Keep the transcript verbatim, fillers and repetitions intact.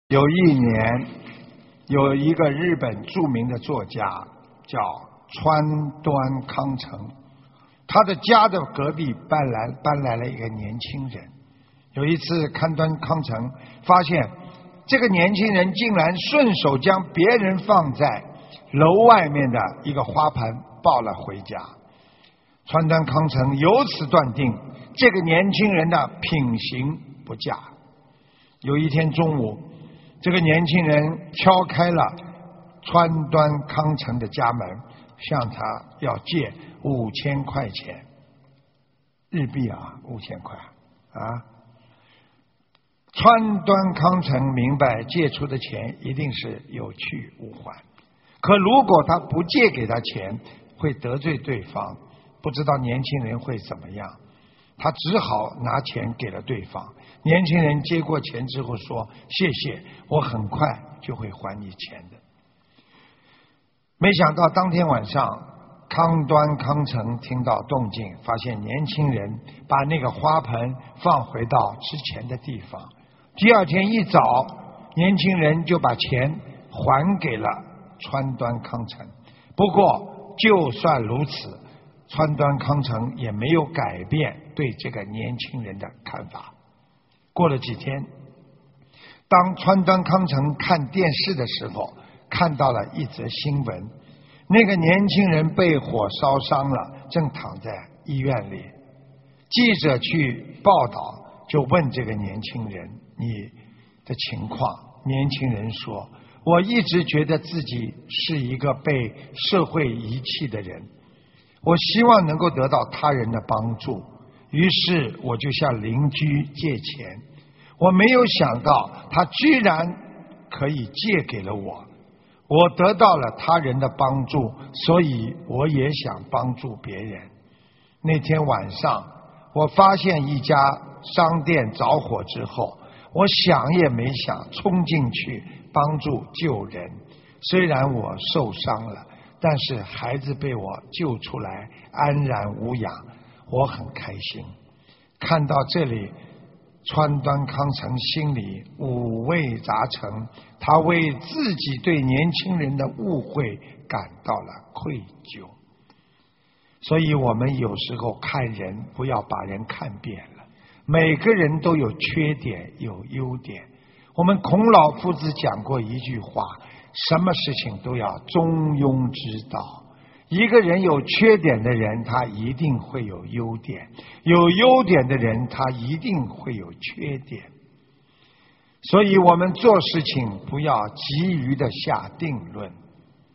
有一年，有一个日本著名的作家叫川端康成，他的家的隔壁搬来搬来了一个年轻人。有一次，川端康成发现这个年轻人竟然顺手将别人放在楼外面的一个花盆抱了回家。川端康成由此断定这个年轻人的品行不佳。有一天中午，这个年轻人敲开了川端康成的家门，向他要借五千块钱日币啊，五千块啊！川端康成明白借出的钱一定是有去无还，可如果他不借给他钱，会得罪对方，不知道年轻人会怎么样。他只好拿钱给了对方。年轻人接过钱之后说：“谢谢，我很快就会还你钱的。”没想到当天晚上，康端康成听到动静，发现年轻人把那个花盆放回到之前的地方。第二天一早，年轻人就把钱还给了川端康成。不过就算如此，川端康成也没有改变对这个年轻人的看法。过了几天，当川端康成看电视的时候，看到了一则新闻，那个年轻人被火烧伤了，正躺在医院里。记者去报道，就问这个年轻人：“你的情况？”年轻人说：“我一直觉得自己是一个被社会遗弃的人，我希望能够得到他人的帮助，于是我就向邻居借钱。我没有想到他居然可以借给了我，我得到了他人的帮助，所以我也想帮助别人。那天晚上，我发现一家商店着火之后，我想也没想冲进去帮助救人。虽然我受伤了，但是孩子被我救出来安然无恙，我很开心。”看到这里，川端康成心里五味杂陈，他为自己对年轻人的误会感到了愧疚。所以我们有时候看人不要把人看扁了，每个人都有缺点有优点。我们孔老夫子讲过一句话：什么事情都要中庸之道。一个人有缺点的人，他一定会有优点；有优点的人，他一定会有缺点。所以我们做事情不要急于的下定论。